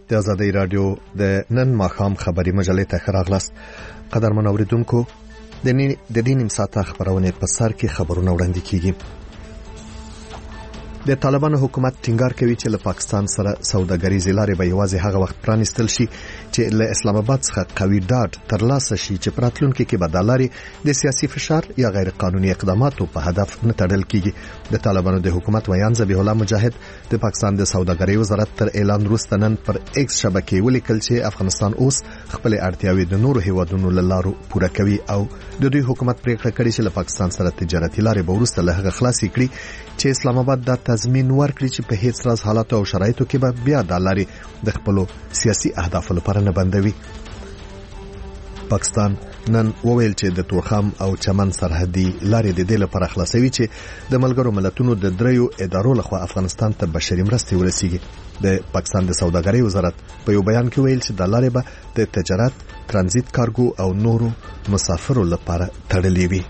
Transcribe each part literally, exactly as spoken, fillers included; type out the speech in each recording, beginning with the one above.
د آزادۍ رادیو د نن ماښام خبري مجلې ته ښه راغلاست. قدرمن اوریدونکو، د دې نیم ساعته خبرونه په سر کې خبرونه وړاندې کیږي. د طالبانو حکومت ټینګار کوي چې له پاکستان سره سوداګریزې لارې به یوازې هغه وخت پرانیستل شي چې له اسلام آباد څخه قوي ډاډ ترلاسه شي چې پراتلونکو کې به د لارې د سیاسي فشار یا غیر قانوني اقداماتو په هدف نه تړل کیږي. د طالبانو د حکومت ویان ذبیح الله مجاهد د پاکستان د سوداګرۍ وزارت تر اعلان وروسته نن پر ایکس شبکې ولیکل چې افغانستان اوس خپل اړتیاوې د نورو هیوادونو له لارو پوره کوي او د دوی حکومت پریکړه کړې چې له پاکستان سره تجارتي لارې به وروسته له هغه خلاصې کړي چې اسلام آباد د تضمین ورکړي چې په هیڅ راز حالات او شرایطو کې به بیا د لارې د خپل سیاسي اهداف لپاره نه بندوي. پاکستان نن وویل چې د تورخم او چمن سرحدي لارې د دې لپاره خلاصوي چې د ملګرو ملتونو د دریو ادارو لخوا افغانستان ته بشري مرستې ورسیږي. د پاکستان د سوداګرۍ وزارت په یو بیان کې ویل چې د لارې به د تجارت، ترانزیت کارګو او نورو مسافرو لپاره تړلې وي.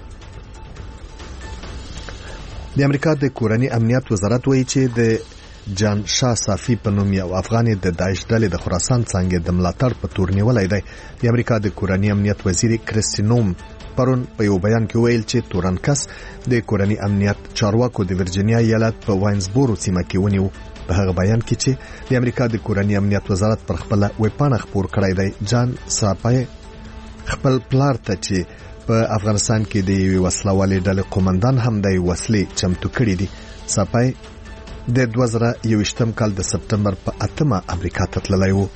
د امریکا د کورنی امنیت وزارت وایي چې د جان شاه صافی په نوم یو افغان د داعش ډلې د خراسان څنګه د ملاتړ په تور نیولای دی. د امریکا د کورنی امنیت وزیر کریستینوم پرون په یو بیان کې ویل چې تورنکس د کورنی امنیت چارواکو د ورجینیا ایالت په واینزبورو سیمه کې ونیو. په هغه بیان کې چې د امریکا د کورنی امنیت وزارت پر خپل ویبپاڼه خبر کړی دی، جان صافی خپل پلار ته چې په افغانستان کې د یوې وسلوالې ډلې قومندان هم د وسلې چمتو کړې دي. صافی د دوه زره یوویشتم کال د سپتمبر په اتمه امریکا ته تللی و.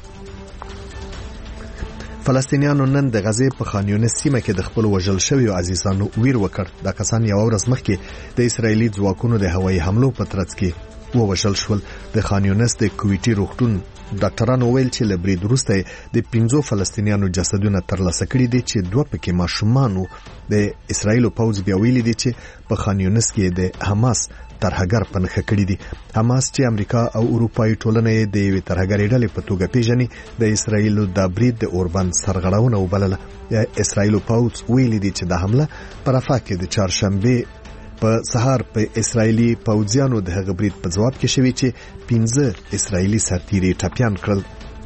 فلسطینیانو نن د غزې په خان یونس سیمه کې د خپل وژل شویو عزیزانو ویر وکړ. دا کسان یو ورځ مخکې د اسرایلی ځواکونو د هوایي حملو په ترڅ کې ووژل شول. د خان یونس د کویټي روغتون ډاکټرانو ویل چې له برید وروسته د پنځو فلسطینیانو جسدونه ترلاسه کړي دي چې دوه پکې ماشومان د اسرایل پوځ بیا ویلي دي چې په خان یونس کې د حماس ترهګر پنځه کړي دي. حماس چې امریکا او اروپایي ټولنې د یوې ترهګرې ډلې په توګه پیژني، د اسرایل د برید د اوربند سرغړونه وبلله. اسرایل پوځ ویلي دي چې د حمله پر رفح کې د چهارشنبه په سهار په اسرایلی پوځیانو د هغه برید په جواب کې شوی چې پنځه اسرایلی سرتیري ټپيان کړل.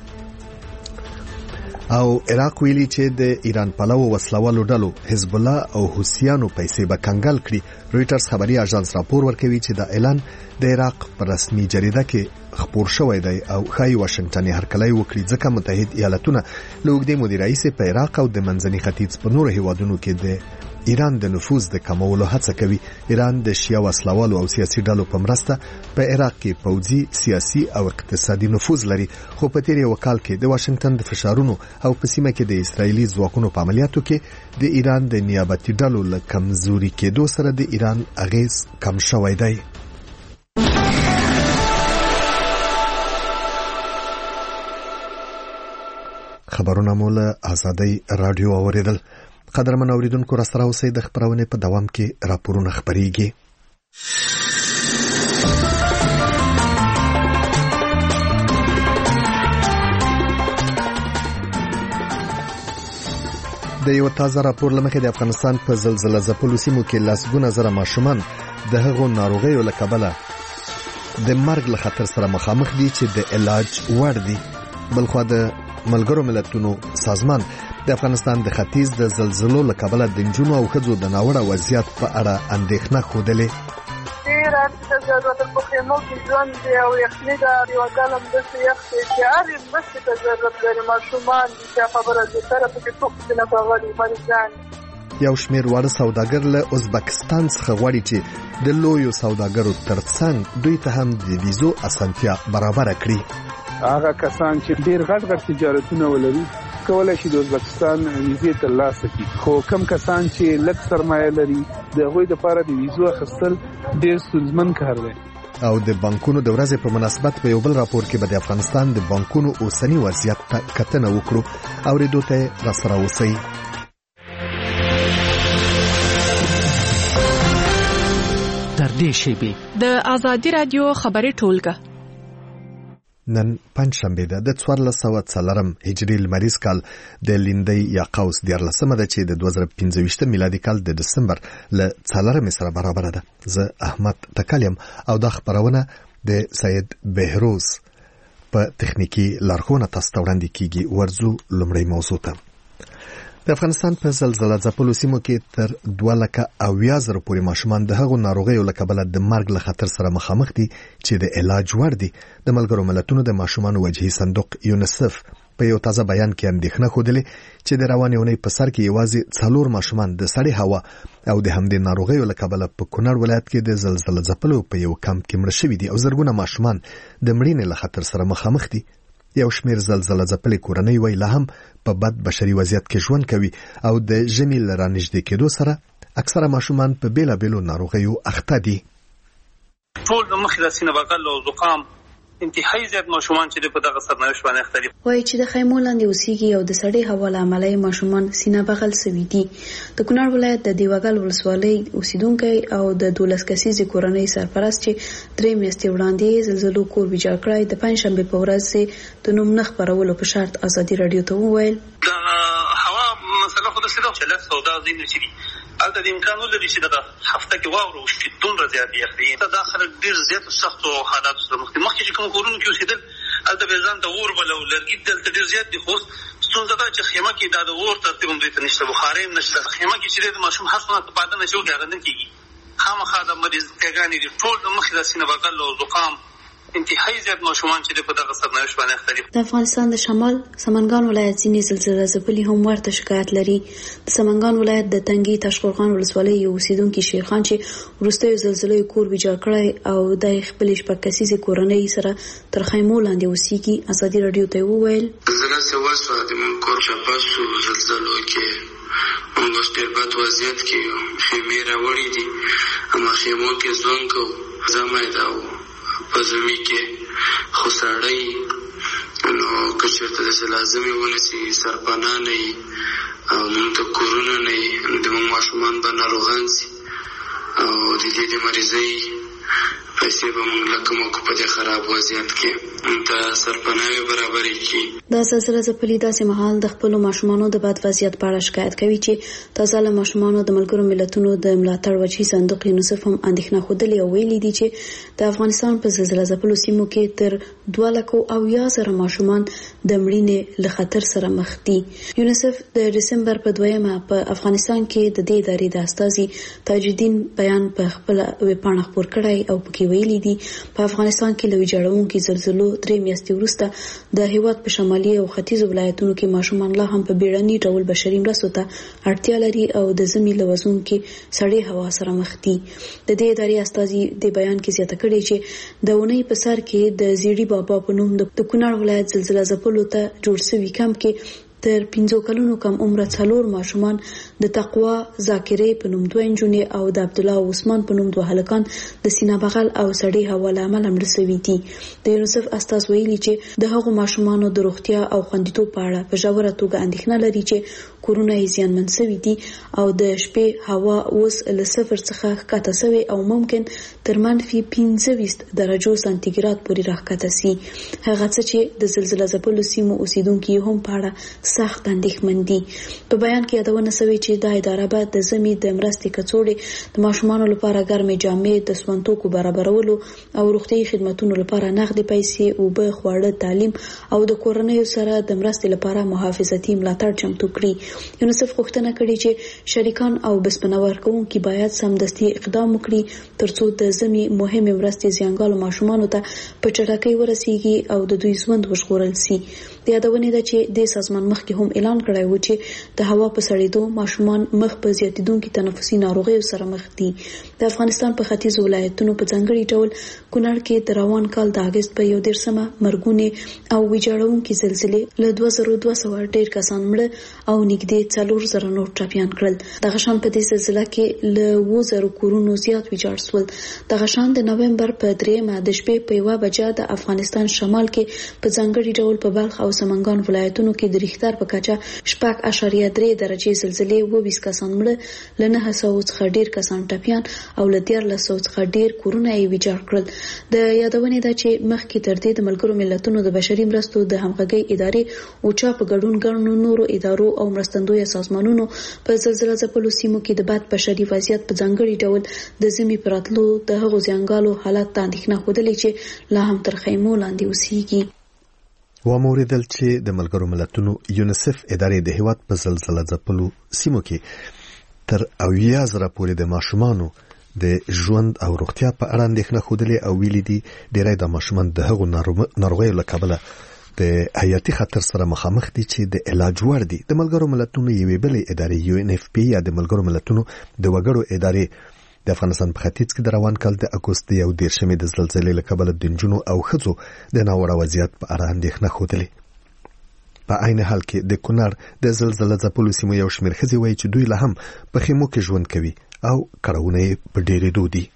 او عراق ویلي چې د ایران پلو وسلوالو ډلو حزب الله او حوثیانو پیسې به کنګل کړي. رويټرز خبري اژانس راپور ورکوي چې دا اعلان د عراق پر رسمي جریده کې خبر شوی دی او خای واشنگټن هرکلی وکړي ځکه متحد ایالاتونه له اوږدې مودې راهیسې په عراق او د منځني ختیځ په نورو هیوادونو کې د ایران د نفوذ د کمولو هڅه کوي. ایران د شیعه وسلوالو او سیاسي ډلو په مرسته په عراق کې پوځي، سیاسي او اقتصادي نفوذ لري، خو په تیر یو کال کې د واشنگټن د فشارونو او په سیمه کې د اسرایلی ځواکونو په عملیاتو کې د ایران د نیابتي ډلو له کمزوري کېدو سره د ایران اغیز کم شوی دی. خبرونه مو له آزادۍ رادیو اوریدل. قدرمن اوریدونکو، را سره اوسئ. د خبرونه په دوام کې راپورونه خبريږي. د یو تازه راپور لمخې د افغانستان په زلزلہ ځپلو سیمو کې لسګونه زره ماشومان د هغو ناروغیو له کبله د مرګ له خطر سره مخامخ دي چې د علاج وړ دي. بلخوا د ملګرو ملتونو سازمان د افغانستان د ختیځ د زلزلو له کبله د نجونو او ښځو د ناوړه وضعیت په اړه اندېښنه ښودلې. ډېر د ضرورت په خیمو کې ژوند دی او یخني ده، یو کالم داسې یخ دی چې هرې مرستې ته ضرورت لري. ماشومان دي چې خبره دې سره پکې څوک دې نه راغلي، مریضان. یو شمېر واړه سوداګر له ازبکستان څخه غواړي چې د لویو سوداګرو ترڅنګ دوی ته هم د ویزو اسانتیا برابره کړي. هغه کسان چې ډېر غټ غټ تجارتونه ولري کولای شي د ازبکستان ویزې ترلاسه کړي، خو کم کسان چې لږ سرمایه لري د هغوی لپاره د ویزو اخیستل ډېر ستونزمن کار دی. او د بانکونو د ورځې په مناسبت په یو بل راپور کې به د افغانستان د بانکونو اوسنی وضعیت ته کتنه وکړو. اوریدو ته را سره اوسئ. تر دې شیبې د آزادۍ رادیو خبري ټولګه نن پنځشنبه ده د څوارلس سوه څلورم هجري لمریز کال د لیندۍ یا قوس دیارلسمه ده چې د دوه زره پنځه ویشتم میلادي کال د دسمبر له څلورمې سره برابر ده. زه احمد تکلم او دا خبرونه د سید بهروز په تخنیکی لارښوونه تاسو ته وړاندې کیږي. ورځو لومړی موضوع ته. د افغانستان په زلزلہ ځپلو سیمو کې تر دوه لکه اویا زره پورې ماشومان د هغو ناروغیو له کبله د مرګ له خطر سره مخامخ دي چې د علاج وړ دي. د ملګرو ملتونو د ماشومانو وجهي صندوق یونیسف په یو تازه بیان کې اندېښنه ښودلې چې د روانې اونۍ په سر کې یوازې څلور ماشومان د سړې هوا او د همدې ناروغیو له کبله په کونړ ولایت کې د زلزلہ ځپلو په یو کمپ کې مړه شوي دي او زرګونه ماشومان د مړینې له خطر سره مخامخ دي. یو شمیر زلزلہ ځپلې کورنۍ وای لا هم په بد بشري وضعیت کې ژوند کوي او د ژمي له رانږدې کېدو سره اکثره ماشومان په بیلابیلو ناروغیو اخته دي. ټول د مخې د سینه بغل او زکام انتهایی زیات ماشومان چې په دغه سرنوشت باندې اخته دي. وایي چې د خیمو لاندې اوسېږي او د سړې هوا له امله ماشومان سینه بغل سوي دي. د کونړ ولایت د دیوګل ولسوالۍ اوسیدونکي او د دولس کسیزې کورنۍ سرپرست چې درې میاشتې وړاندې زلزلو کور ویجاړ کړی د پنجشنبې په ورځ د نوم نه خپرولو په شرط ازادي راډیو ته وویل د هوا مسله خو د سیده چې له سودا زین شي البته د امکان ولري چې د هفته کې واورو شي دومره زیات یخني ته داخله ډیر زیات سخت او حالات سره مخ مخکې چې کوم کورونه کې اوسېدل البته به ځان ته اور بل او لرګي دلته ډیر زیات دي خو ستونزه دا چې خیمه کې د اور ترتیب هم دوی ته نشته بخاري هم نشته خیمه کې چې د ماشوم حسنه په پاده نشو کې هغه نه کیږي خامخا د مریض کېګانی دي ټول د مخې د سینه بغل او زکام انتهایی زیات ماشومان چې په دغه سرنوشت باندې اخته دي. د افغانستان د شمال سمنګان ولایت ځینې زلزلہ ځپلي هم ورته شکایت لري. د سمنګان ولایت د تنګي تاشقرغان ولسوالۍ یو اوسیدونکي شیرخان چې وروستیو زلزلې کور ویجاړ کړی او د خپل شپږ کسیزې کورنۍ سره تر خیمو لاندې اوسېږي ازادي راډیو ته وویل زلزلہ سواسو د من کور چاپاسو زلزلو کې موږ ډېر بد وضعیت کې خیمې راوړې دي اما خیمو کې ځوان کو زمای دا په زمي کې خو سړی نو که چېرته داسې لازمې ونسي سرپناه نه وي او موږ ته کورونه نه وي نو زموږ ماشومان به ناروغان سي او د دې د مریضۍ پیسې به موږ له کومو په دې خراب وضعیت کې د سرپناهي برابرې کړي. دا زلزلہ ځپلي داسې مهال د خپلو ماشومانو د بد وضعیت په اړه شکایت کوي چې تازه له ماشومانو د ملګرو ملتونو د ملاتړ وجهي صندوق یونیسف هم اندېښنه ښودلې او ویلي دي چې د افغانستان په زلزلہ ځپلو سیمو کې تر دوه لکه اویا زره ماشومان د مړینې له خطر سره مخ دي. یونیسف د دسمبر په دویمه په افغانستان کې د دې ادارې د استازي تاج الدین بیان په خپل ویبپاڼه خپور کړی او پکې ویلي دي په افغانستان کې له ویجاړونکو زلزلو درې میاشتې وروسته د هیواد په شمالي او ختیځو ولایتونو کې ماشومان لا هم په بیړني ډول بشري مرستو ته اړتیا لري او د ژمي له وزونکي سړې هوا سره مخ دي. د دې ادارې استازي د بیان کې زیاته کړې چې د اونۍ په سر کې د زیړي بابا په نوم د کونړ ولایت زلزلہ ځپلو ته جوړ شوي کمپ کې تر پنځو کلونو کم عمره څلور ماشومان د تقوا ذاکرې په نوم دوه نجونې او د عبد الله عثمان په نوم دوه هلکان د سینه بغل او سړې هوا له امله مړه شوي دي. د یونیسف استاذ ویلي چې د هغو ماشومانو د روغتیا او خوندیتوب په اړه په ژوره توګه اندېښنه لري چې کورونه یې زیانمن شوي دي او د شپې هوا اوس له صفر څخه ښکته شوې او ممکن تر منفي پنځه ویشت درجو سانتیګراد پورې راښکته شي. هغه څه چې د زلزلہ ځپلو سیمو اوسیدونکي هم په اړه سخت اندېښمن دي. په بیان کې یادونه شوې چې دا اداره به د ژمي د مرستې کڅوړې د ماشومانو لپاره ګرمې جامې د سون توکو برابرولو او روغتیايي خدماتونو لپاره نغدې پیسې اوبه خواړه تعلیم او د کورنیو سره د مرستې لپاره محافظتي ملاتړ چمتو کړي. یونیسف غوښتنه کړې چې شریکان او بسپنه ورکوونکي باید سمدستي اقدام وکړي ترڅو د ژمي مهمې مرستې زیانګالو ماشومانو ته په چټکۍ ورسیږي او د دوی ژوند وژغورل شي. د یادونې ده چې د سازمان مخکې هم اعلان کړی و چې د هوا په سړېدو ماشومان مخ په زیاتېدونکو تنفسي ناروغیو سره مخ دي. د افغانستان په ختیځو ولایتونو په ځانګړي ډول کونړ کې د روان کال د اګست په یو دېرشمه مرګونې او ویجاړونکې زلزلې له دوه زره دوه سوه ډېر کسان مړه او نږدې څلور زره نور ټپیان کړل. دغه شان په دې زلزله کې له اووه زرو کورونو زیات ویجاړ شول. دغه شان د نومبر په دریمه د شپې په یوه بجه د افغانستان شمال کې په ځانګړي ډول په بلخ او سمنګان ولایتونو کې د ریختر په کچه شپږ اعشاریه درې درجې زلزلې اووه ویشت کسان مړه له نهه سوه څخه ډېر کسان ټپیان او له دیارلس سوه څخه ډېر کورونه یې ویجاړ کړل. د یادونې ده چې مخکې تر دې د ملګرو ملتونو د بشري مرستو د همغږۍ ادارې اوچا په ګډون ګڼو نورو ادارو او مرستندویه سازمانونو په زلزلہ ځپلو سیمو کې د بد بشري وضعیت په ځانګړي ډول د ژمي په راتلو د هغو زیانګالو حالت ته اندېښنه ښودلې چې لا هم تر خیمو لاندې اوسېږي. و موریدل چې د ملګرو ملتونو یونیسف ادارې د هیواد په زلزلہ ځپلو سیمو کې تر اویا زره پورې د ماشومانو د ژوند او روغتیا په اړه اندېښنه ښودلې او ویلي دي ډېری د ماشومان د هغو ناروغیو له کبله د حیاتي خطر سره مخامخ دي چې د علاج وړ دي. د ملګرو ملتونو یوې بلې ادارې یو ان اف پی یا د ملګرو ملتونو د وګړو ادارې د افغانستان په ختیځ کې د روان کال د اګوست یو دېرشمې د زلزلې له کبله د نجونو او ښځو د ناوړه وضعیت په اړه اندېښنه ښودلې. په عین حال کې د کونړ د زلزلې ځپلو سیمو یو شمېر ښځې وایي چې دوی لا هم په خیمو کې ژوند کوي او کړاوونه یې په ډېرېدو دي.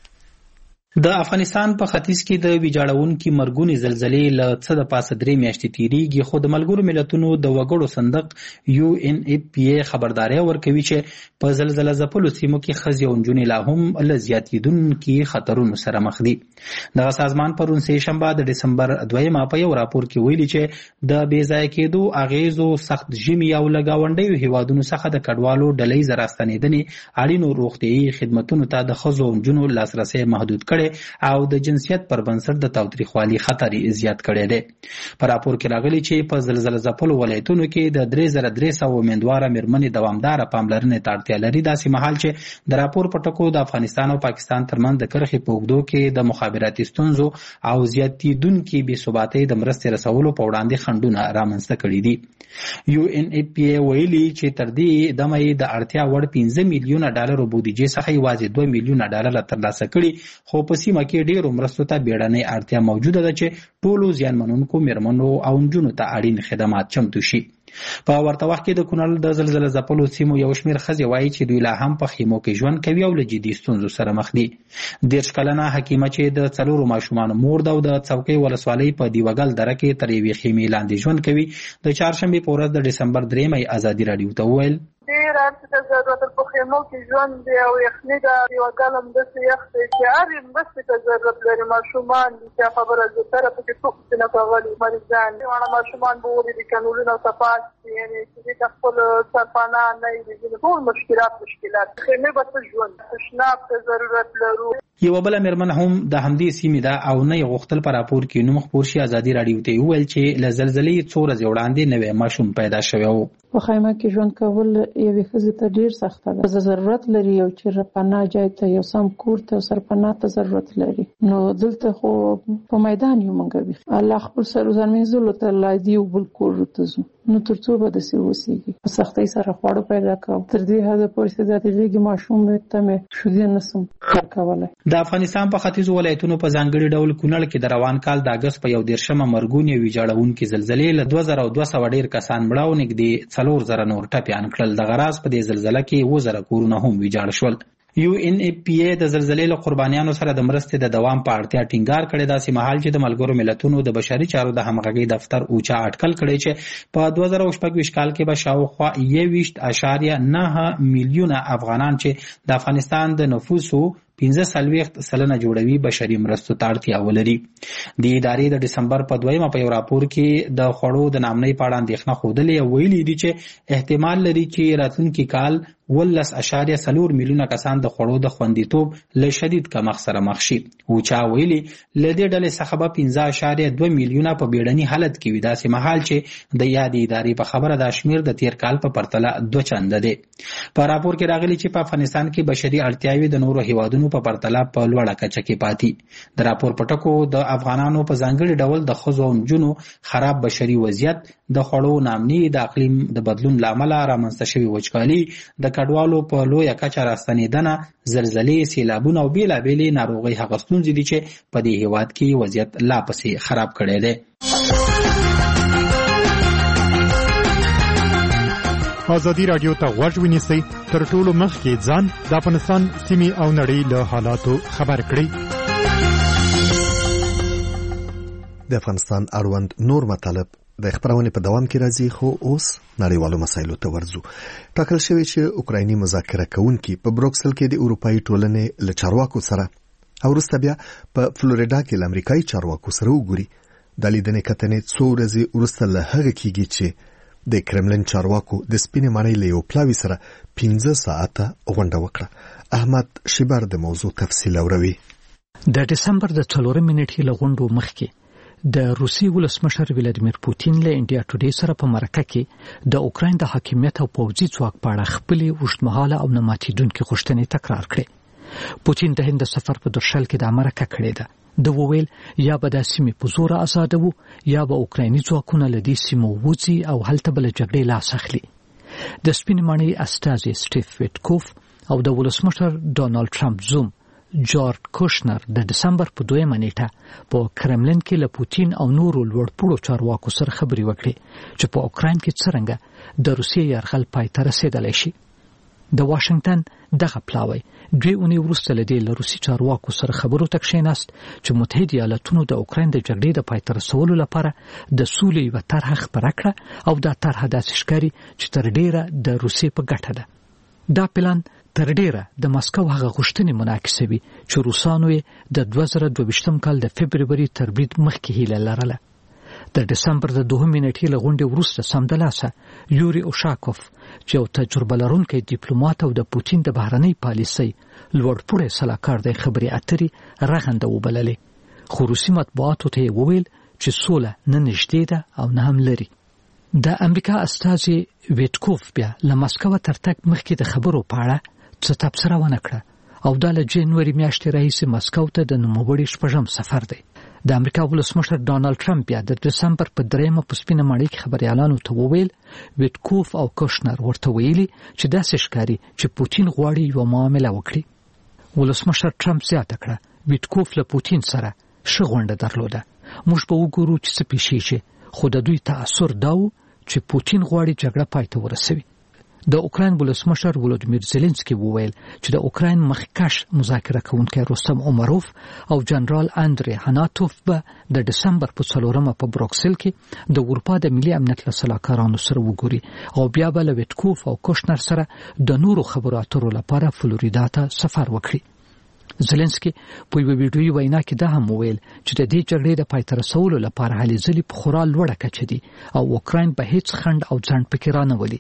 د افغانستان په ختیځ کې د ویجاړونکي مرګونې زلزلې له څه د پاسه درې میاشتې تیریږي، خو د ملګرو ملتونو د وګړو صندوق یو ان اف پی ای خبرداري ورکوي چې په زلزلې ځپلو سیمو کې ښځې او نجونې لا هم له زیاتېدونکي خطرونو سره مخ دي. دغه سازمان پرون سه شنبه د ډسمبر دویمه په یو راپور کې ویلي چې د بې ځای کېدو اغیزو سخت ژمي او له ګاونډیو هیوادونو څخه د کډوالو ډلهییزې راستنېدنې اړینو روغتیایي خدمتونو ته د ښځو او نجونو لاسرسی محدود کړي او د جنسیت پر بنسټ د تاوتریخوالي خطر زیات کړی دی. په راپور کې راغلي چې په زلزلې ځپلو ولایتونو کې د درې زره درې سوه امیندواره مېرمنې دوامداره پاملرنې ته اړتیا لري، داسې مهال چې د راپور په ټکو د افغانستان او پاکستان ترمنځ د کرښې په اوږدو کې د مخابراتي ستونزو او زیاتېدونکي بې ثباتۍ د مرستې رسولو په وړاندې خنډونه رامنځته کړي دي. یو ان اف پی ای ویلي چې تر دې دمه یې د اړتیا وړ پنځه میلیونه ډالرو بودیجې څخه یوازې دوه میلیونه ډالر ترلاسه کړي، خو په سیمه کې ډېرو مرستو ته بیړنۍ اړتیا موجوده ده چې ټولو زیانمنونکو مېرمنو او نجونو ته اړین خدمات چمتو شي. په ورته وخت کې د کونړ د زلزلې ځپلو سیمو یو شمېر ښځې وایي چې دوی لا هم په خیمو کې ژوند کوي او له جدي ستونزو سره مخ دي. دېرش کلنه حکیمه چې د څلورو ماشومانو مور ده او د څوکۍ ولسوالۍ په دیوګل دره کې تر یوې خیمې لاندې ژوند کوي، د چهارشنبې په ورځ د ډسمبر درېیمه ازادي راډیو ته وویل ډېر ارزښت ضرورت په خیمو کې ژوند دی او یخني ده، دیوګل همداسې یخ دی چې هرې مرستې ته ضرورت لري. ماشومان دي چې خبره زیاتره پکې څوک چې نه ښاغلي مریضان دي، واړه ماشومان به ولیدي کانالونه صفا شي، یعنې چې دې ته خپل سرپناه نه وي، ټول مشکلات مشکلات خیمې به څه ژوند تشناب ته ضرورت لرو. یوه بله مېرمن هم د همدې سیمې ده او نه یې غوښتل په راپور کې نوم خپور شي. ازادي راډیو ته یې وویل چې له زلزلې څو ورځې وړاندې نوی ماشوم پیدا شوی و. په خیمه کې ژوند کول یوې ښځې ته ډېر سخته ده. ضرورت لري یو چې پناه ځای ته، یو سم کور ته، سرپناه ته ضرورت لري. نو دلته خو په میدان یو موږ وي، الله خپل سر ځان مینځلو ته لا دی یو بل کور ته ځو، نو تر څو به داسې اوسېږي. په سختۍ سره خواړه پیدا کوم، تر دې حده پورې چې د غېږې ماشوم ته مې شیدې نسم ورکولی. د افغانستان په ختیځو ولایتونو په ځانګړي ډول کونړ کې د روان کال د اګست په یو دېرشمه مرګونې ویجاړونکې زلزلې له دوه زره او دوه سوه ډېر کسان مړه او نږدې څلور زره نور ټپیان کړل. دغه راز په دې زلزله کې اووه زره کورونه هم ویجاړ شول. یو ان اف پی ای د زلزلې له قربانیانو سره د مرستې د دوام په اړتیا ټینګار کړی، داسې مهال چې د ملګرو ملتونو د بشري چارو د همغږۍ دفتر اوچا اټکل کړی چې په دوه زره شپږ ویشت کال کې به شاوخوا یوویشت اعشاریه نهه میلیونه افغانان چې د افغانستان د نفوسو پنځه څلوېښت سلنه جوړوي بشري مرستو ته اړتیا ولري. د ادارې د ډسمبر په دویمه په یو راپور کې د خوړو د نامنۍ په اړه اندېښنه ښودلې او ویلي دي چې احتمال لري چې راتلونکي کال ولس اشاریه څلور میلیونه کسان د خوړو د خوندیتوب له شدید کمښت سره مخ شي. اوچا ویلي له دې ډلې څخه به پنځه اشاریه دوه میلیونه په بیړني حالت کې وي، داسې مهال چې د یادې ادارې په خبره دا شمېر د تیر کال په پرتله دوه چنده دی. په راپور کې راغلي چې په افغانستان کې بشري اړتیاوې د نورو هیوادونو په پرتله په لوړه کچه کې پاتې. د راپور په ټکو د افغانانو په ځانګړي ډول د ښځو او نجونو خراب بشري وضعیت، د خوړو نامني، د اقلیم د بدلون له امله رامنځته شوې وچکالي، د کډوالو په لویه کچه راستنېدنه، زلزلې، سیلابونه او بېلابېلې ناروغۍ هغه ستونزې دي چې په دې هیواد کې وضعیت لا پسې خراب کړی دی. ازادي راډیو ته غوږ ونیسئ، تر ټولو مخکې ځان د افغانستان سیمې او نړۍ له حالاتو خبر کړئ. د افغانستان اړوند نور مطالب د خبرونې په دوام کې راځي، خو اوس نړیوالو مسایلو ته ورځو. ټاکل شوی چې اوکرایني مذاکره کوونکي په بروکسل کې د اروپایي ټولنې له چارواکو سره او وروسته بیا په فلوریډا کې له امریکایي چارواکو سره وګوري. د لیدنې کتنې څو ورځې وروسته له هغه کېږي چې د کرملن چارواکو د سپینې ماڼۍ له یو پلاوي سره پنځه ساعته غونډه وکړه. احمد شیبر د موضوع تفصیل اوروي. د دسمبر د څلورمې نیټې له غونډو مخکې د روسي ولسمشر ولادیمیر پوتین له انډیا ټوډے سره په مرکه کې د اوکراین د حاکمیت او پوځي ځواک په اړه خپل اوږدمهاله او نه ماتېدونکې غوښتنې تکرار کړې. پوتین د هند سفر په درشل کې د مرکه کړې ده. د وویل یا به د سیمې په زور آزاد وو یا به اوکرایني ځواکونه له دې سیمو وځي او هلته بل جګړې لاس اخلي. د سپین ماڼۍ استازي سټیف ویټکوف او د ولسمشر ډونالد ټرمپ زوم جورج کوشنر د دسمبر په دویمه نیټه په کرملین کې له پوتین او نورو لوړپوړو چارواکو سره خبرې وکړې چې په اوکراین کې څرنګه د روسیې یرغل پای ته رسېدلی شي. د واشنگټن دغه پلاوی دوی اونۍ وروسته له دې له روسي چارواکو سره خبرو ته کښېناست چې متحده ایالاتونو د اوکراین د جګړې د پای ته رسولو لپاره د سولې یوه طرحه خپره کړه او دا طرحه داسې ښکاري چې تر ډېره د روسیې په ګټه ده. دا پلان تر ډیره د مسکو هغه غوښتنې منعکسوي چې روسانو یې د دوه زره دوه ویشتم کال د فبروري تر برید مخکې هیله لرله. د دسمبر د دوهمې نیټې له غونډې وروسته سمدلاسه یوري اوشاکوف چې یو تجربه لرونکی ډیپلوماټ او د پوتین د بهرنۍ پالیسۍ لوړپوړی سلاکار دی خبرې اترې رغنده وبللې. خو روسي مطبوعاتو ته یې وویل چې سوله نه نږدې ده او نه هم لري. د امریکا استازي ویټکوف بیا له مسکو تر تګ مخکې د خبرو په اړه څه تبصره ونه کړه او دا له جنوري میاشتې راهیسې مسکو ته د نوموړي شپږم سفر دی. د امریکا ولسمشر ډونالد ټرمپ بیا د دسمبر په دریمه په سپینه ماڼۍ کې خبریالانو ته وویل ویټکوف او کوشنر ورته ویلي چې داسې ښکاري چې پوتین غواړي یوه معامله وکړي. ولسمشر ټرمپ زیاته کړه ویټکوف له پوتین سره ښه غونډه درلوده. موږ به وګورو چې څه پیښیږي خو د دوی تاثر دا و چې پوتین غواړي جګړه پای ته ورسوي. د اوکراین ولسمشر ولودیمیر زيلنسکي وویل چې د اوکراین مخکښ مذاکره کوونکی رستم عمروف او جنرال اندری هاناتوف به د دسمبر په څلورمه په بروکسل کې د اروپا د ملي امنیت له سلاکارانو سره وګوري او بیا به له ویټکوف او کوشنر سره د نورو خبرو اترو لپاره فلوریدا ته سفر وکړي. زيلنسکي په یوه ویډیويي وینا کې دا هم وویل چې د دې جګړې د پای ته رسولو لپاره هلې ځلې په خورا لوړه کچه دي او اوکراین به هیڅ خنډ او ځنډ پکې رانولي.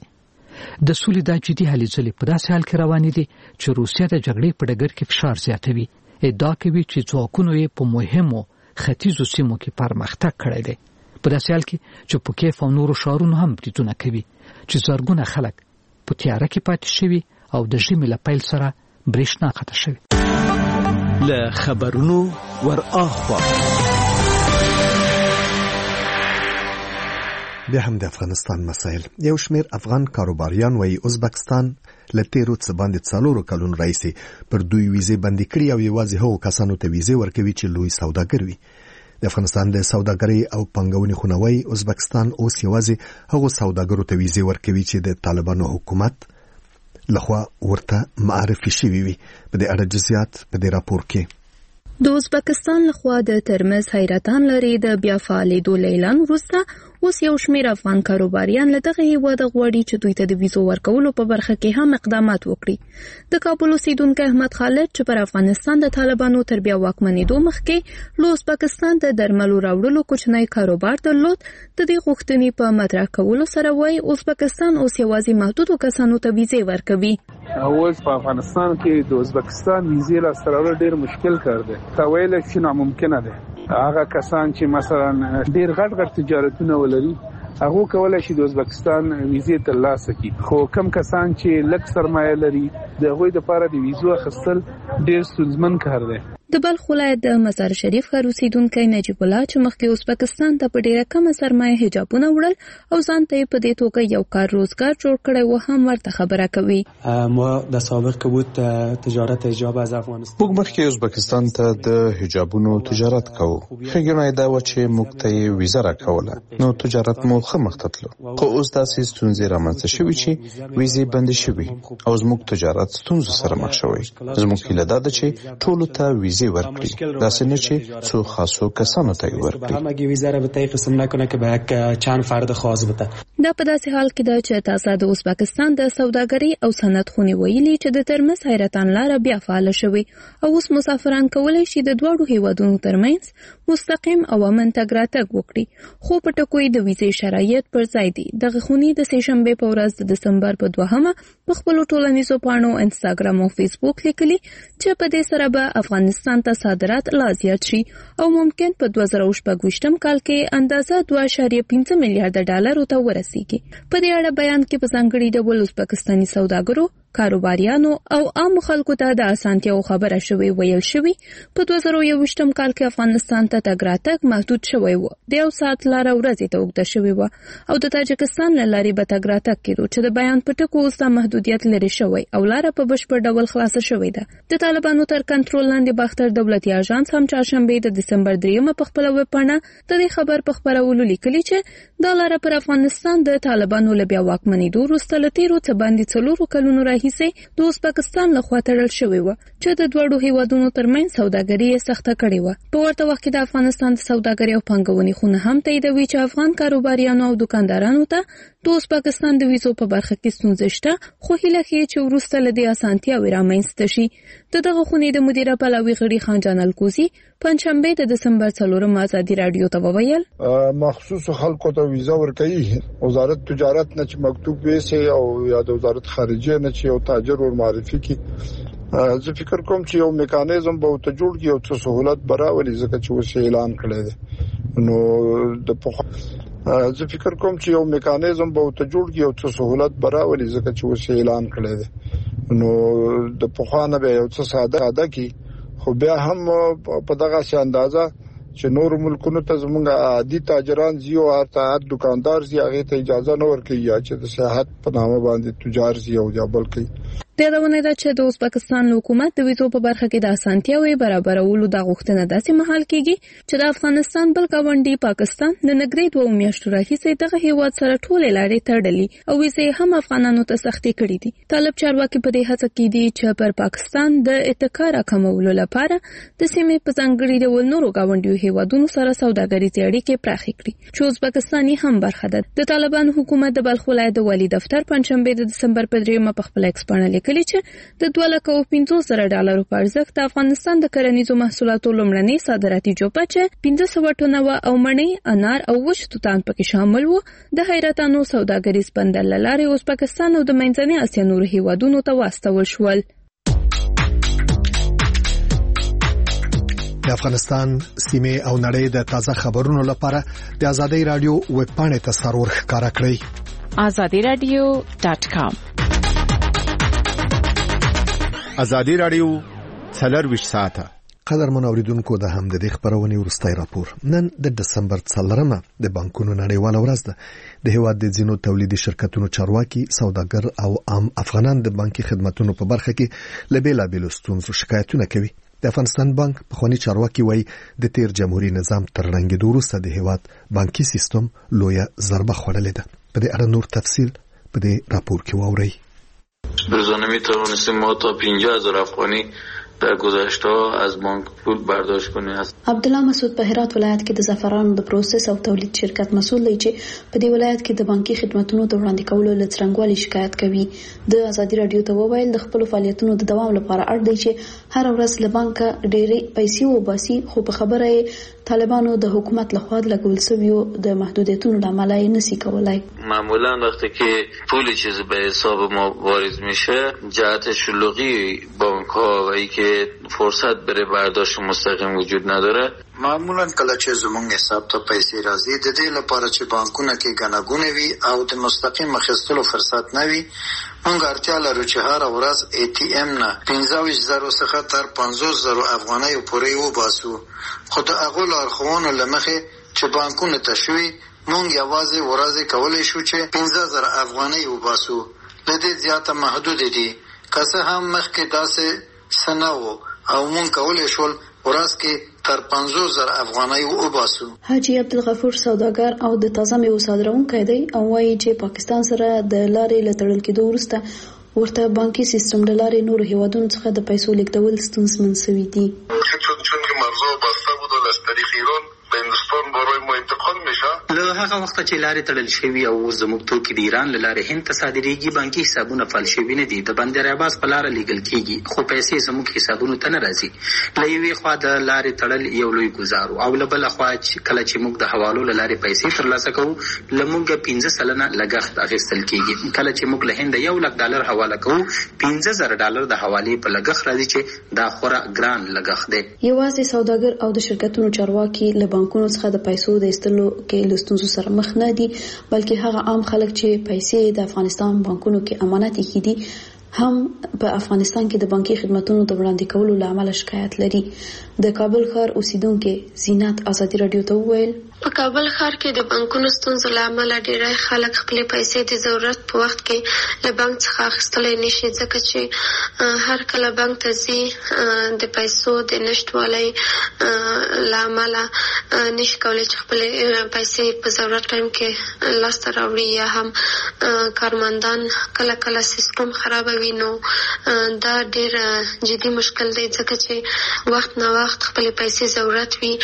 د سولې دا جدي هلې ځلې په داسې حال کې روانې دي چې روسیه د جګړې په ډګر کې فشار زیاتوي. ادعا کوي چې ځواکونو یې په مهمو ختیځو سیمو کې پرمختګ کړی دی. په داسې حال کې چې په کیف او نورو ښارونو هم بریدونه کوي چې زرګونه خلک په تیاره کې پاتې شوي او د ژمي له پیل سره برېښنا قطع شوې. له خبرونو ور اخوا بیا هم د افغانستان مسایل. یو شمیر افغان کاروباریان وایي ازبکستان له تیرو څه باندې څلورو کلونو راهیسې پر دوی ویزې بندي کړي او یوازې هغو کسانو ته ویزې ورکوي چې لوی سوداګر وي. د افغانستان د سوداګرۍ او پانګونې خونه وایي ازبکستان اوس یوازې هغو سوداګرو ته ویزې ورکوي چې د طالبانو حکومت لخوا ورته معرفي شوي وي. په دې اړه جزئیات په دې راپور کې. د ازبکستان لخوا د ترمز حیرتان لري د بیا فعالېدو له اعلان وروسته اوس یو شمېر افغان کاروباریان له دغه هیواده غواړي چې دوی ته د ویزو ورکولو په برخه کې هم اقدامات وکړي. د کابل اوسیدونکی احمد خالد چې پر افغانستان د طالبانو تر بیا واکمنېدو مخکې له ازبکستان د درملو راوړلو کوچنی کاروبار درلود، د دې غوښتنې په مطرح کولو سره وایي ازبکستان اوس یوازې محدودو کسانو ته ویزې ورکوي. اوس په افغانستان کې د ازبکستان ویزې لاسته راوړل ډېر مشکل کار دی. تا ویل چې ناممکنه ده. هغه کسان چې مثلا ډېر غټ غټ تجارتونه ولري هغه کولای شي د ازبکستان ویزې ترلاسه کړي، خو کم کسان چې لږ سرمایه لري د هغوی لپاره د ویزو اخیستل ډېر ستونزمن کار دی. د بلخ ولایت د مزار شریف ښار اوسیدونکی نجیب الله چې مخکې ازبکستان ته په ډېره کمه سرمایه حجابونه وړل او ځان ته یې په دې توګه یو کار روزګار جوړ کړی و هم ورته خبره کوي. ما د سابق که بود تجارت حجاب از افغانستان موږ مخکې ازبکستان ته د حجابونو تجارت کوو. ښه دا و چې موږ ته یې ویزه راکوله نو تجارت مو ښه مخ ته تلو، خو اوس داسې ستونزې رامنځته شوي چې ویزې بندې شوي او زموږ تجارت ستونزو سره مخ شوی. زموږ هیله دا ده چې ټولو ته ویزې ورکړي، داسې نه چې څو خاصو کسانو ته یې ورکړي. همه ویزه را به طی قسم نکنه که به یک چند فرد خاص بده. دا په داسې حال کې ده چې تازه د ازبکستان د سوداګرۍ او صنعت خونې ویلي چې د ترمز حیرتان لاره بیا فعاله شوې او اوس مسافران کولی شي د دواړو هیوادونو ترمنځ مستقیم او امن تګ راتګ وکړي، خو په ټکو د ویزې شرایط پر ځای دي. دغه خونې د سې شنبې په ورځ د دسمبر په دوهمه په خپلو ټولنیزو پاڼو انسټاګرام او فیسبوک لیکلي چې په دې سره به افغانستان ته صادرات لا زیات شي او ممکن په دوه زره شپږ کال کې اندازه دوه اعشاریه پنځه میلیارډ ډالرو ته ورسیږي. په دې اړه بیان کې په ځانګړي ډول اوس پاکستاني سوداګرو، کاروباریانو او عام خلکو ته د اسانتیاو خبره شوی ویل شوی. په دوه زره یوویشتم کال کې افغانستان ته تګ راتګ محدود شوی و. د یو ساعت لاره ورځې ته اوږده شوې وه او د تاجکستان له لارې به تګ راتګ کېدو چې د بیان په ټکو اوس دا محدودیت لرې شوی او لاره په بشپړ ډول خلاصه شوې ده. د طالبانو تر کنټرول لاندې باختر دولتي اژانس هم چهارشنبه د دسمبر دریمه په خپله ویبپاڼه د دې خبر په خپرولو لیکلي چې دا لاره پر افغانستان د طالبانو له بیا واکمنېدو وروسته له تېرو څه باندې څلورو کلونو راهیسې د اوس پاکستان لخوا تړل شوې وه چې د دواړو هیوادونو ترمنځ سوداګري یې سخته کړې وه. په ورته وخت کې د افغانستان د سوداګرۍ او پانګونې خونه هم تاییدوي چې افغان کاروباریانو او دکاندارانو ته د اوس پاکستان د ویزو په برخه کې ستونزې شته، خو هیله ښیي چې وروسته له دې اسانتیاوې رامنځته شي. د دغه خونې د مدیره پلاوي غړي خانجان الکوزي پنځشنبه د دسمبر څلورم ازادي رادیو ته وویل مخصوص خلکو ته ویزا ورکوي. وزارت تجارت نه چې مکتوب ویسي او یا د وزارت خارجه نه چې یو تاجر ور معرفي کی. زه فکر کوم چې یو میکانیزم به ته جوړ کی او څه سہولت براولي ځکه چې وسه اعلان کړی دی. نو د پخوا زه فکر کوم چې یو میکانیزم به ته جوړ کی او څه سہولت براولي ځکه چې وسه اعلان کړی دی. نو د پخوا نه به یو څه ساده ساده کی، خو بیا هم په دغه شان اندازه چې نور ملکونو ته زمونږ عادي تاجران زی او ارتعاد دکاندار زی هغه ته اجازه نه ورکوي یا چې د سیاحت په نامه باندې تجار زی او یا بلکې د یادونه ده چې د اوس پاکستان حکومت د ویزو په برخه کې د اسانتیاوې برابرولو د غوښتنه داسې مهال کېږي چې د افغانستان بل ګاونډي پاکستان د نګري دوه میاشتو راهیسې دغه هیواد سره ټولې لارې تړلې او ویزې هم افغانانو ته سختې کړې دي. طالب چارواکي په دې هڅه کې دي چې پر پاکستان د اتکا راکمولو لپاره د سیمې په ځانګړي ډول نورو ګاونډیو هیوادونو سره سوداګریزې اړیکې پراخې کړي چې اوس پاکستان هم برخه ده. د طالبان حکومت د بلخ ولایت د والي دفتر پنځشنبه د دسمبر په دریمه په خپل ایکس باندې لیکلي چې د دوه لکه او پنځوس زره ډالرو په ارزښت د افغانستان د کرنیزو محصولاتو لومړنۍ صادراتي جوپه چې پنځه سوه ټنه وه او مڼې، انار او وچ توتان پکې شامل وو د حیرتانو سوداګریز بندر له لارې اوس پاکستان او د منځنۍ اسیا نورو هیوادونو ته واستول شول. د افغانستان سیمې او نړۍ د تازه خبرونو لپاره د ازادي رادیو ویب پاڼې ته سرور ښکارا کړئ azadi radio dot com. ازادي رادیو څلرویشت ساعته. قدرمن اوریدونکو د هم د دې خبرونې ورستۍ راپور. نن د دسمبر څلورمه د بانکونو نړیواله ورځ ده. د هیواد د ځینو تولیدي شرکتونو چارواکي، سوداګر او عام افغانان د بانکي خدماتو په برخه کې له بیلابیلو ستونزو شکایتونه کوي. د افغانستان بانک پخوانی چارواکي وایي د تیر جمهوریت نظام تر رنګېدو وروسته د هیواد بانکي سیستم لویه ضربه خوړلې ده. په دې اړه نور تفصیل په دې راپور کې واورئ. روزانه می توانستیم ما تا پنجاه هزار افغانی در گذشته از بانک پول برداشت کنیم. عبدالله مسعود په هرات ولایت کې د زعفرانو د پروسس او تولید شرکت مسؤل دی چې په دې ولایت کې د بانکي خدماتو د وړاندې کولو لڅرنګوالي شکایت کوي. د ازادي رادیو ته وویل د خپل فعالیتونو د دوام لپاره اړ دی چې هر ورځ له بانکه ډېرې پیسې وباسي، خو په خبره یې طالبانو د حکومت لخوا لګول شویو د محدودیتونو لامل یې نسی کولای. معمولا وقتی که پول چیز به حساب ما وارد میشه جهت شلوغی بانک ها و ای که فرصت بره برداشت مستقیم وجود نداره. معمولا کله چې زمونږ حساب ته پیسې راځي د دې لپاره چې بانکونه کې ګڼهګونې وي او د مستقیم اخیستلو فرصت نه وي، موږ اړتیا لرو چې هر ورځ ای ټي ایم نه پنځه ویشت زرو څخه تر پنځوس زرو افغانیو پورې وباسو. خو د هغو لارښوونو له مخې چې بانکونه ته شوي موږ یوازې ورځې کولی شو چې پنځه زره افغانۍ وباسو. له دې زیاته محدود دي. که څه هم مخکې داسې څه نه و او موږ کولی شول ورځ کې تر پنځوس زره افغانۍ وباسو. حاجي عبدالغفور سوداګر او د تازه میوو صادروونکی دی او وایي چې پاکستان سره د لارې له تړل کېدو وروسته ورته بانکي سیستم له لارې نورو هیوادونو څخه د پیسو لیږدول ستونزمن شوي دي. چون که مرزها بسته بود و از طریق ایران به هندوستان برای ما انتقال میشه. له هغه وخت چې لارې تړل شوي او زموږ توکي د ایران له لارې هند ته صادریږي، بانکي حسابونه فعال شوي نه دي. د بندر عباس په لاره لیږل کېږي خو پیسې زموږ حسابونو ته نه راځي. له یوې خوا د لارې تړل یو لوی ګزار او له بله خوا کله چې موږ د حوالو له لارې پیسې ترلاسه کوو له موږ پنځه سلنه لګښت اخیستل کېږي. کله چې موږ له هند یو لک ډالر حواله کوو پنځه زره ډالر د حوالې په لګښت راځي چې دا خورا ګران لګښت دی. یوازې سوداګر او د شرکتونو چارواکي له بانکونو څخه د پیسو د ایستلو کې له ستونزو سره مخ نه دي، بلکې هغه عام خلک چې پیسې د افغانستان بانکونو کې امانت ایښي دي هم په افغانستان کې د بانکي خدماتو د وړاندې کولو له امله شکایت لري. د کابل ښار اوسیدونکو زینت ازادي رادیو ته وویل په کابل ښار کې د بانکونو ستونزو له امله ډېری خلک خپلې پیسې د ضرورت په وخت کې له بانک څخه اخیستلی نشي، ځکه چې هر کله بانک ته ځي د پیسو د نشتوالي له امله نشي کولی چې خپلې پیسې په ضرورت ټایم کې لاسته راوړي، یا هم کارمندان کله کله سیستم خرابوي. نو دا ډېر جدي مشکل دی، ځکه چې وخت نه وخت خپلې پیسې ضرورت وي،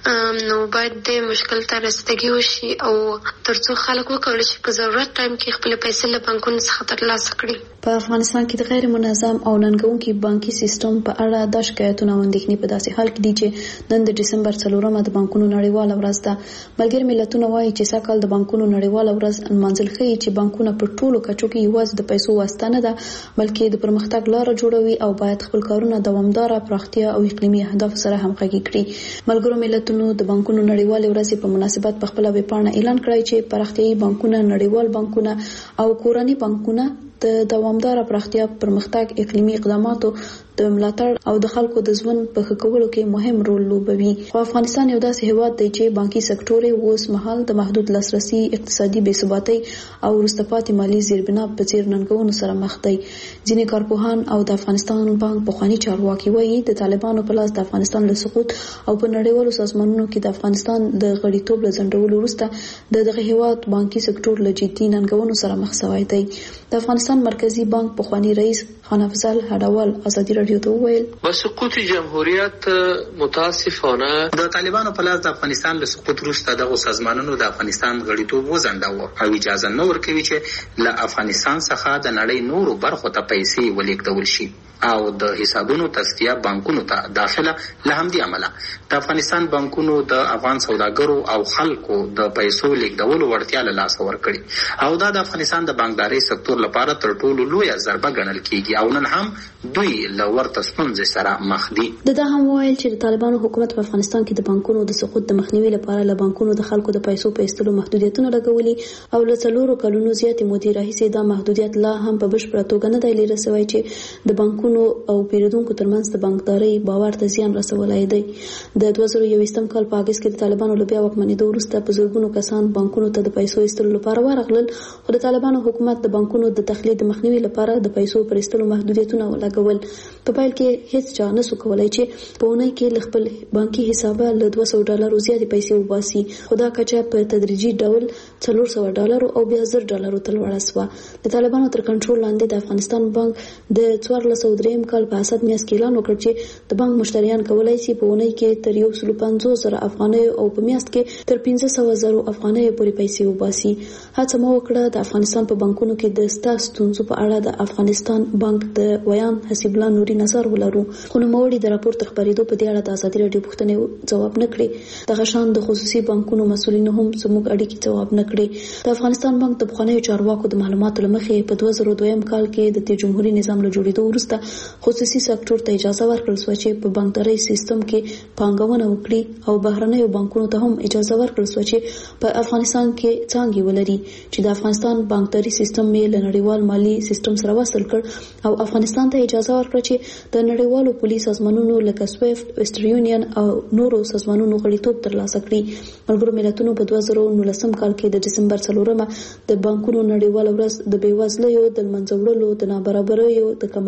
نو باید د مشکل ته رسیدګي وشي او ترڅو خلک وکولی شي په ضرورت ټایم کې خپل پیسې له بانکونو څخه ترلاسه کړي. په افغانستان کې د غیر منظم او ننګونکي بانکي سیستم په اړه د شکایتونو او اندېښنې په داسې حال کې دي چې نن د ډسمبر څلورمه د بانکونو نړیواله ورځ ده. ملګري ملتونه وایي چې سږکال د بانکونو نړیواله ورځ نمانځل ښیي چې بانکونه په ټولو کچو کې یوازې د پیسو واسطه نه ده بلکې د پرمختګ لاره جوړوي او باید خپل کارونه دوامداره پراختیا او اقلیمي اهداف سره همغږي کړي. ملګرو ملتونو د بانکونو نړیواله ورځ په مناسبت په خپل ویبپاڼه اعلان کړی چې پراختیایي بانکونه، نړیوال بانکونه او کورني بانکونه د دوامداره پراختیا، پرمختګ، اقلیمي اقداماتو د ملاتړ او د خلکو د ژوند په ښه کولو کې مهم رول لوبوي. خو افغانستان یو داسې هیواد دی چې بانکي سکتور یې اوس مهال د محدود لاسرسي، اقتصادي بې ثباتۍ او وروسته پاتې مالي زیربنا په څیر ننګونو سره مخ دی. ځینې کارپوهان او د افغانستان بانک پخواني چارواکي وایي د طالبانو په لاس د افغانستان له سقوط او په نړیوالو سازمانونو کې د افغانستان د غړیتوب له ځنډولو وروسته د دغه هیواد بانکي سکتور له جدي ننګونو سره مخ شوی دی. د افغانستان مرکزی بانک پخوانی رئیس خان افضل هډاول ازادي رادیو ته وویل با سقوط جمهوریت متاسفانه د طالبانو په لاس د افغانستان له سقوط وروسته دغه سازمانونو د افغانستان غړیتوب وځنډاوه او اجازه نه ورکوي چې له افغانستان څخه د نړۍ نورو برخو ته پیسې ولیږدول شي او د حسابونو تصفیه بانکونو ته داخله. له همدې امله د افغانستان بانکونو د افغان سوداګرو او خلکو د پیسو لیږدولو وړتیا له لاسه ورکړي او دا د افغانستان د بانکدارۍ سکتور لپاره تر ټولو لویه ضربه ګڼل کېږي او نن هم دوی له ورته ستونزې سره مخ دي. د دا هم وویل چې د طالبانو حکومت په افغانستان کې د بانکونو د سقوط د مخنیوي لپاره له بانکونو د خلکو د پیسو په ایستلو محدودیتونه لګولي او له څلورو کلونو زیاتې مودې راهیسې دا محدودیت لا هم په بشپړه توګه نه دی لرې شوی چې د بانکونو او پیرودونکو ترمنځ د بانکدارۍ باور ته زیان رسولی دی. د دوه زره یوویشتم کال په اګست کې د طالبانو له بیا واکمنېدو وروسته په زرګونو کسان بانکونو ته د پیسو ایستلو لپاره ورغلل، خو د طالبانو حکومت د بانکونو د تخلید د مخنیوي لپاره د پیسو پر ایستلو محدودیتونه ولګول. په پیل کې هیڅ چا نسو کولی چې په اونۍ کې له خپل بانکي حسابه له دوه سوه ډالرو زیاتې پیسې وباسي، خو دا کچه په تدریجي ډول څلور سوه ډالرو او بیا زر ډالرو ته لوړه شوه. د طالبانو تر کنټرول لاندې د افغانستان بانک د څوارلس سوه دریم کال په اسد میاشت کې اعلان وکړ چې د بانک مشتریان کولی شي په اونۍ کې تر یو سلو پنځوس زره افغانیو او په میاشت کې تر پنځه سوه زرو افغانیو پورې پیسې وباسي. هڅه مو وکړه د افغانستان په بانکونو کې د ستا ستونزو په اړه د افغانستان بانک د ویان حسیب الله نوري نظر ولرو، خو نوموړي د راپور تر خپرېدو په دې اړه د ازادي راډیو پوښتنې ځواب نه کړې. دغه شان د خصوصي بانکونو مسؤلینو هم زموږ اړیکې ځواب نه کړې. د افغانستان بانک د پخوانیو چارواکو د معلوماتو له مخې په دوه زره دویم کال کې د جمهوریت نظام له جوړېدو وروسته خصوصي سکتور ته اجازه ورکړل شوه چې په بانکدارۍ سیستم کې پانګونه وکړي او بهرنیو بانکونو ته هم اجازه ورکړل شوه چې په افغانستان کې څانګې ولري، چې د افغانستان بانکداري سیستم یې له نړیوال مالي سیستم سره وصل کړ او افغانستان ته اجازه ورکړه چې د نړیوالو پولیس سازمانونو لکه سویفت، ویسټرن یونین او نورو سازمانونو غړیتوب ترلاسه کړي. ملګرو ملتونو په دوه زره نولسم کال کې د ډسمبر څلورمه د بانکونو نړیواله ورځ د بېوزلیو د له منځه وړلو، د نابرابریو د کمولو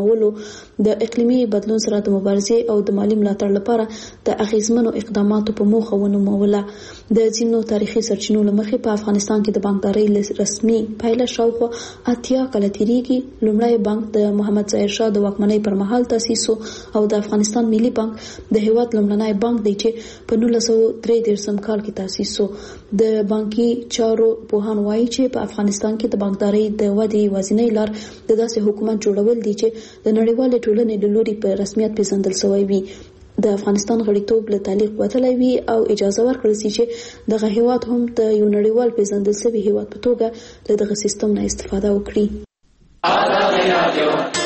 د اقلیمي بدلون سره د مبارزې او د مالی ملاتړ لپاره د اغیزمنو اقداماتو په موخه ونوموله. د ځینو تاریخي سرچینو لمخې په افغانستان کې د بانکدارۍ رسمي پایله شاوخوا اتیا کاله تیریږي. لومړی بانک د محمد ظاهر شاه د واکمنۍ پر مهال تاسیس او د افغانستان ملي بانک د هیواد لومړنی بانک دی چې په نولس سوه درې دېرشم کال کې تاسیس شو. د بانکي چارو پوهان وایي چې په افغانستان کې د بانکدارۍ د ودې یوازینۍ لار د داسې حکومت جوړول دي چې د نړیوالې ټولنې له لوري په رسمیت پیژندل شوی وي، د افغانستان غړیتوب له تعلیق وتلی وي او اجازه ورکړل شي چې دغه هیواد هم د یو نړیوال پیژندل شوي هیواد په توګه له دغه سیستم نه استفاده وکړي.